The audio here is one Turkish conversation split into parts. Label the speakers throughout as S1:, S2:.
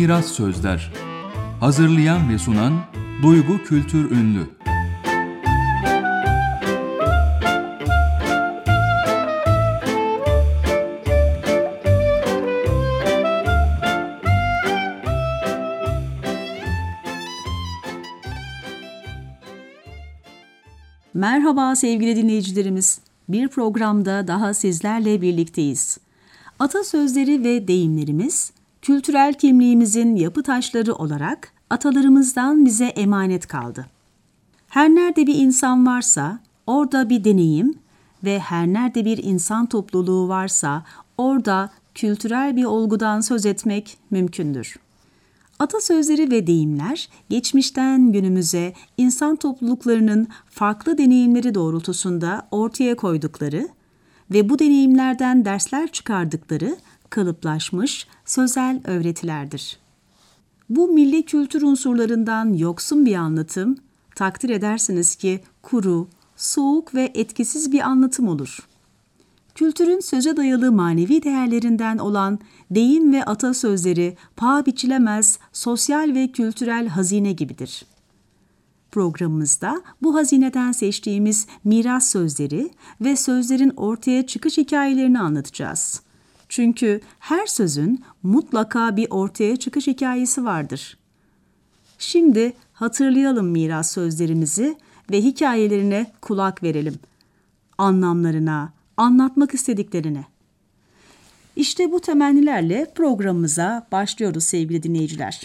S1: Miras Sözler. Hazırlayan ve sunan Duygu Kültür Ünlü.
S2: Merhaba sevgili dinleyicilerimiz. Bir programda daha sizlerle birlikteyiz. Atasözleri ve deyimlerimiz, kültürel kimliğimizin yapı taşları olarak atalarımızdan bize emanet kaldı. Her nerede bir insan varsa orada bir deneyim ve her nerede bir insan topluluğu varsa orada kültürel bir olgudan söz etmek mümkündür. Atasözleri ve deyimler, geçmişten günümüze insan topluluklarının farklı deneyimleri doğrultusunda ortaya koydukları ve bu deneyimlerden dersler çıkardıkları kalıplaşmış sözel öğretilerdir. Bu milli kültür unsurlarından yoksun bir anlatım, takdir edersiniz ki kuru, soğuk ve etkisiz bir anlatım olur. Kültürün söze dayalı manevi değerlerinden olan deyim ve atasözleri paha biçilemez sosyal ve kültürel hazine gibidir. Programımızda bu hazineden seçtiğimiz miras sözleri ve sözlerin ortaya çıkış hikayelerini anlatacağız. Çünkü her sözün mutlaka bir ortaya çıkış hikayesi vardır. Şimdi hatırlayalım miras sözlerimizi ve hikayelerine kulak verelim. Anlamlarına, anlatmak istediklerine. İşte bu temennilerle programımıza başlıyoruz sevgili dinleyiciler.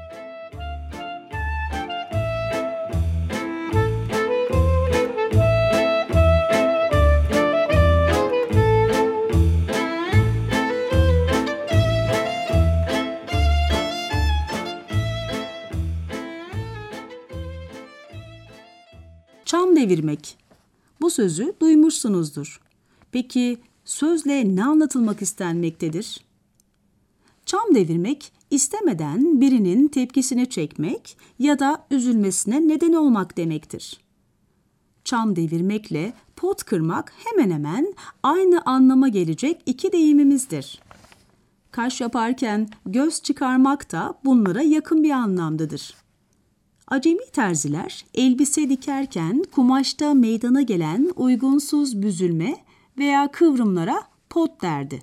S2: Çam devirmek. Bu sözü duymuşsunuzdur. Peki sözle ne anlatılmak istenmektedir? Çam devirmek, istemeden birinin tepkisini çekmek ya da üzülmesine neden olmak demektir. Çam devirmekle pot kırmak hemen hemen aynı anlama gelecek iki deyimimizdir. Kaş yaparken göz çıkarmak da bunlara yakın bir anlamdadır. Acemi terziler elbise dikerken kumaşta meydana gelen uygunsuz büzülme veya kıvrımlara pot derdi.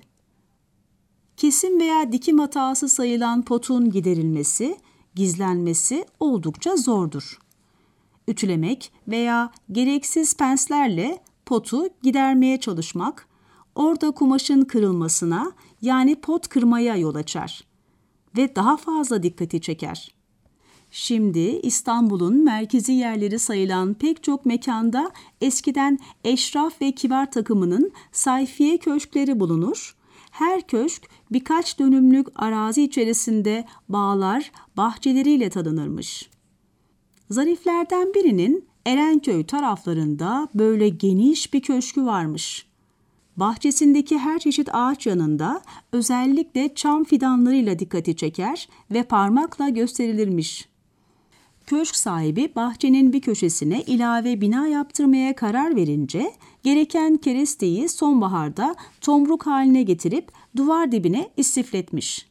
S2: Kesim veya dikim hatası sayılan potun giderilmesi, gizlenmesi oldukça zordur. Ütülemek veya gereksiz penslerle potu gidermeye çalışmak, orada kumaşın kırılmasına yani pot kırmaya yol açar ve daha fazla dikkati çeker. Şimdi İstanbul'un merkezi yerleri sayılan pek çok mekanda eskiden eşraf ve kibar takımının sayfiye köşkleri bulunur. Her köşk birkaç dönümlük arazi içerisinde bağlar, bahçeleriyle tanınırmış. Zariflerden birinin Erenköy taraflarında böyle geniş bir köşkü varmış. Bahçesindeki her çeşit ağaç yanında özellikle çam fidanlarıyla dikkati çeker ve parmakla gösterilirmiş. Köşk sahibi bahçenin bir köşesine ilave bina yaptırmaya karar verince gereken keresteyi sonbaharda tomruk haline getirip duvar dibine istifletmiş.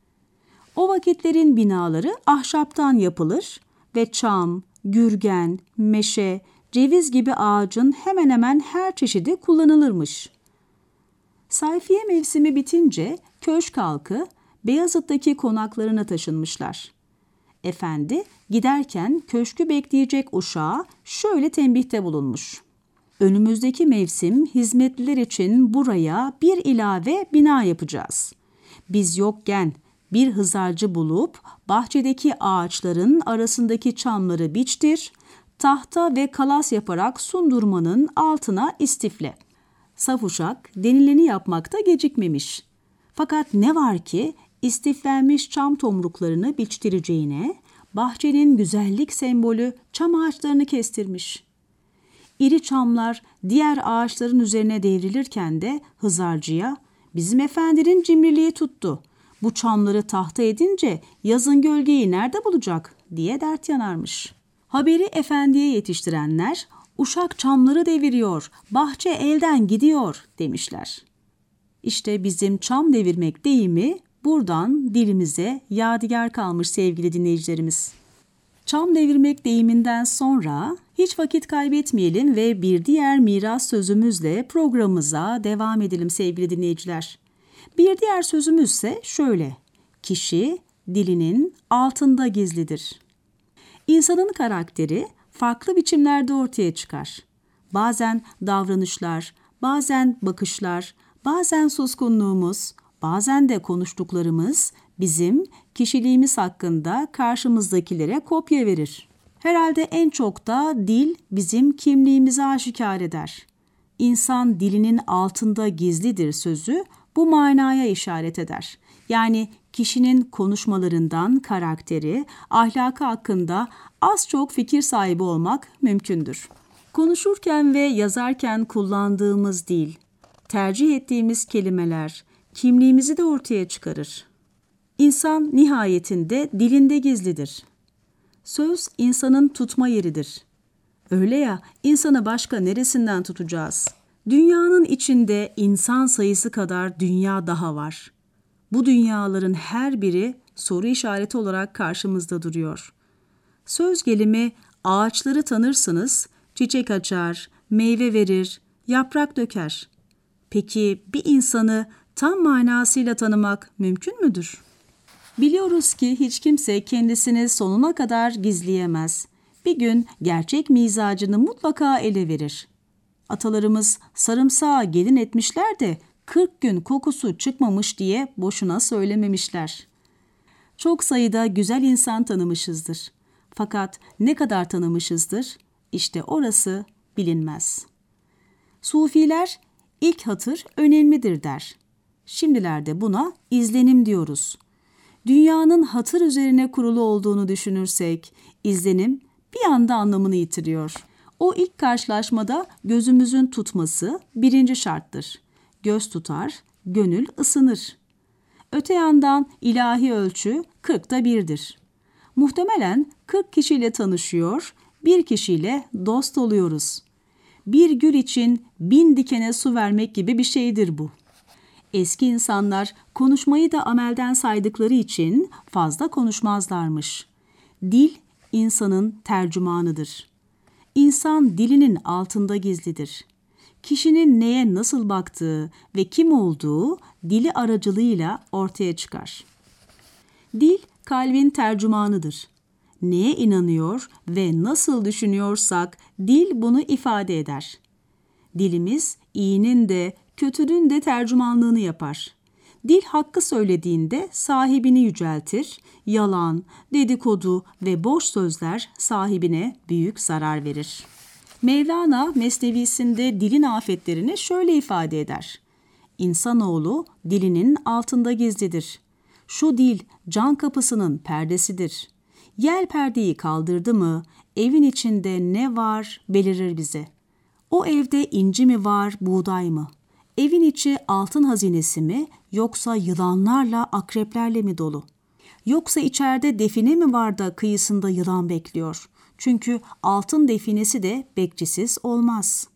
S2: O vakitlerin binaları ahşaptan yapılır ve çam, gürgen, meşe, ceviz gibi ağacın hemen hemen her çeşidi kullanılırmış. Sayfiye mevsimi bitince köşk halkı Beyazıt'taki konaklarına taşınmışlar. Efendi giderken köşkü bekleyecek uşağa şöyle tembihte bulunmuş. Önümüzdeki mevsim hizmetliler için buraya bir ilave bina yapacağız. Biz yokken bir hızarcı bulup bahçedeki ağaçların arasındaki çamları biçtir, tahta ve kalas yaparak sundurmanın altına istifle. Saf uşak denileni yapmakta gecikmemiş. Fakat ne var ki istiflenmiş çam tomruklarını biçtireceğine bahçenin güzellik sembolü çam ağaçlarını kestirmiş. İri çamlar diğer ağaçların üzerine devrilirken de hızarcıya "Bizim efendinin cimriliği tuttu. Bu çamları tahta edince yazın gölgeyi nerede bulacak?" diye dert yanarmış. Haberi efendiye yetiştirenler "Uşak çamları deviriyor, bahçe elden gidiyor" demişler. İşte bizim çam devirmek deyimi Buradan dilimize yadigar kalmış sevgili dinleyicilerimiz. Çam devirmek deyiminden sonra hiç vakit kaybetmeyelim ve bir diğer miras sözümüzle programımıza devam edelim sevgili dinleyiciler. Bir diğer sözümüz ise şöyle: kişi dilinin altında gizlidir. İnsanın karakteri farklı biçimlerde ortaya çıkar. Bazen davranışlar, bazen bakışlar, bazen suskunluğumuz, bazen de konuştuklarımız bizim kişiliğimiz hakkında karşımızdakilere kopya verir. Herhalde en çok da dil bizim kimliğimizi aşikar eder. İnsan dilinin altında gizlidir sözü bu manaya işaret eder. Yani kişinin konuşmalarından karakteri, ahlakı hakkında az çok fikir sahibi olmak mümkündür. Konuşurken ve yazarken kullandığımız dil, tercih ettiğimiz kelimeler, kimliğimizi de ortaya çıkarır. İnsan nihayetinde dilinde gizlidir. Söz insanın tutma yeridir. Öyle ya, insanı başka neresinden tutacağız? Dünyanın içinde insan sayısı kadar dünya daha var. Bu dünyaların her biri soru işareti olarak karşımızda duruyor. Söz gelimi ağaçları tanırsınız, çiçek açar, meyve verir, yaprak döker. Peki bir insanı tam manasıyla tanımak mümkün müdür? Biliyoruz ki hiç kimse kendisini sonuna kadar gizleyemez. Bir gün gerçek mizacını mutlaka ele verir. Atalarımız sarımsağı gelin etmişler de 40 gün kokusu çıkmamış diye boşuna söylememişler. Çok sayıda güzel insan tanımışızdır. Fakat ne kadar tanımışızdır? İşte orası bilinmez. Sufiler ilk hatır önemlidir der. Şimdilerde buna izlenim diyoruz. Dünyanın hatır üzerine kurulu olduğunu düşünürsek, izlenim bir anda anlamını yitiriyor. O ilk karşılaşmada gözümüzün tutması birinci şarttır. Göz tutar, gönül ısınır. Öte yandan ilahi ölçü 40'ta 1'dir. Muhtemelen 40 kişiyle tanışıyor, bir kişiyle dost oluyoruz. Bir gül için 1000 dikene su vermek gibi bir şeydir bu. Eski insanlar konuşmayı da amelden saydıkları için fazla konuşmazlarmış. Dil insanın tercümanıdır. İnsan dilinin altında gizlidir. Kişinin neye nasıl baktığı ve kim olduğu dili aracılığıyla ortaya çıkar. Dil kalbin tercümanıdır. Neye inanıyor ve nasıl düşünüyorsak dil bunu ifade eder. Dilimiz iyinin de kötünün de tercümanlığını yapar. Dil hakkı söylediğinde sahibini yüceltir, yalan, dedikodu ve boş sözler sahibine büyük zarar verir. Mevlana Mesnevisinde dilin afetlerini şöyle ifade eder. İnsanoğlu dilinin altında gizlidir. Şu dil can kapısının perdesidir. Yel perdeyi kaldırdı mı, evin içinde ne var belirir bize. O evde inci mi var, buğday mı? Evin içi altın hazinesi mi, yoksa yılanlarla, akreplerle mi dolu? Yoksa içeride define mi var da kıyısında yılan bekliyor? Çünkü altın definesi de bekçisiz olmaz.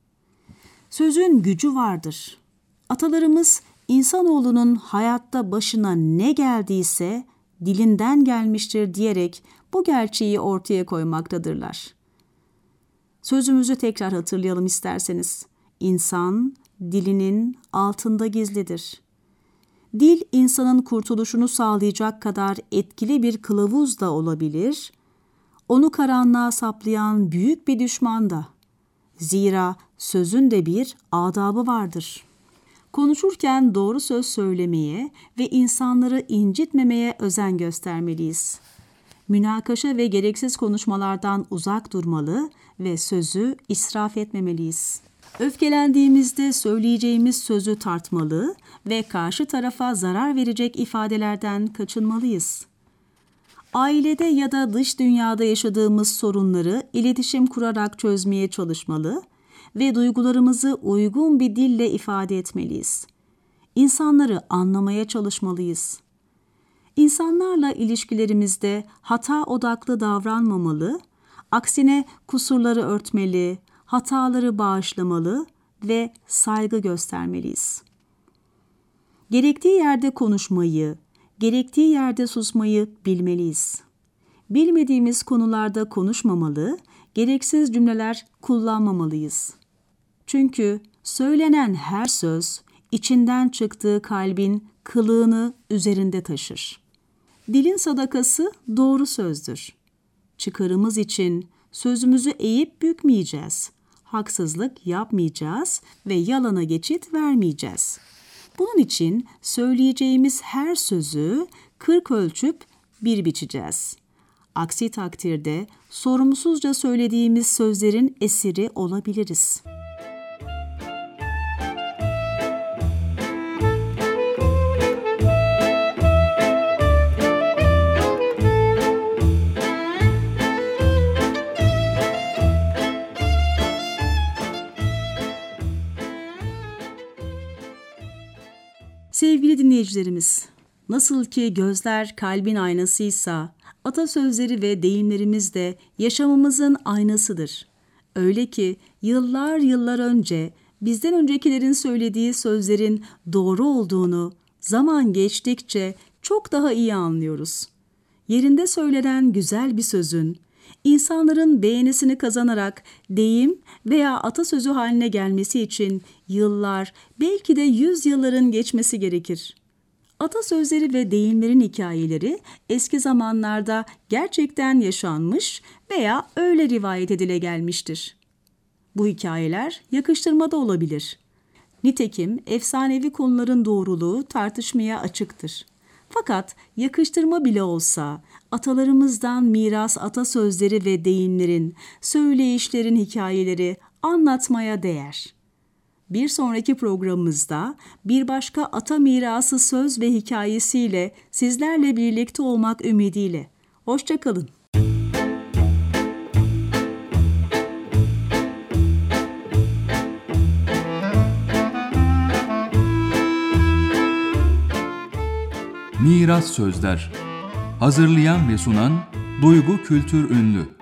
S2: Sözün gücü vardır. Atalarımız insanoğlunun hayatta başına ne geldiyse dilinden gelmiştir diyerek bu gerçeği ortaya koymaktadırlar. Sözümüzü tekrar hatırlayalım isterseniz. İnsan dilinin altında gizlidir. Dil insanın kurtuluşunu sağlayacak kadar etkili bir kılavuz da olabilir, onu karanlığa saplayan büyük bir düşman da. Zira sözün de bir adabı vardır. Konuşurken doğru söz söylemeye ve insanları incitmemeye özen göstermeliyiz. Münakaşa ve gereksiz konuşmalardan uzak durmalı ve sözü israf etmemeliyiz. Öfkelendiğimizde söyleyeceğimiz sözü tartmalı ve karşı tarafa zarar verecek ifadelerden kaçınmalıyız. Ailede ya da dış dünyada yaşadığımız sorunları iletişim kurarak çözmeye çalışmalı ve duygularımızı uygun bir dille ifade etmeliyiz. İnsanları anlamaya çalışmalıyız. İnsanlarla ilişkilerimizde hata odaklı davranmamalı, aksine kusurları örtmeli, hataları bağışlamalı ve saygı göstermeliyiz. Gerektiği yerde konuşmayı, gerektiği yerde susmayı bilmeliyiz. Bilmediğimiz konularda konuşmamalı, gereksiz cümleler kullanmamalıyız. Çünkü söylenen her söz, içinden çıktığı kalbin kılığını üzerinde taşır. Dilin sadakası doğru sözdür. Çıkarımız için sözümüzü eğip bükmeyeceğiz. Haksızlık yapmayacağız ve yalana geçit vermeyeceğiz. Bunun için söyleyeceğimiz her sözü 40 ölçüp bir biçeceğiz. Aksi takdirde sorumsuzca söylediğimiz sözlerin esiri olabiliriz. Sevgili dinleyicilerimiz, nasıl ki gözler kalbin aynasıysa, atasözleri ve deyimlerimiz de yaşamımızın aynasıdır. Öyle ki yıllar önce bizden öncekilerin söylediği sözlerin doğru olduğunu zaman geçtikçe çok daha iyi anlıyoruz. Yerinde söylenen güzel bir sözün, İnsanların beğenisini kazanarak deyim veya atasözü haline gelmesi için yıllar, belki de 100 yılların geçmesi gerekir. Atasözleri ve deyimlerin hikayeleri eski zamanlarda gerçekten yaşanmış veya öyle rivayet edile gelmiştir. Bu hikayeler yakıştırma da olabilir. Nitekim efsanevi konuların doğruluğu tartışmaya açıktır. Fakat yakıştırma bile olsa atalarımızdan miras atasözleri ve deyimlerin, söyleyişlerin hikayeleri anlatmaya değer. Bir sonraki programımızda bir başka ata mirası söz ve hikayesiyle sizlerle birlikte olmak ümidiyle. Hoşça kalın.
S1: Miras Sözler. Hazırlayan ve sunan Duygu Kültür Ünlü.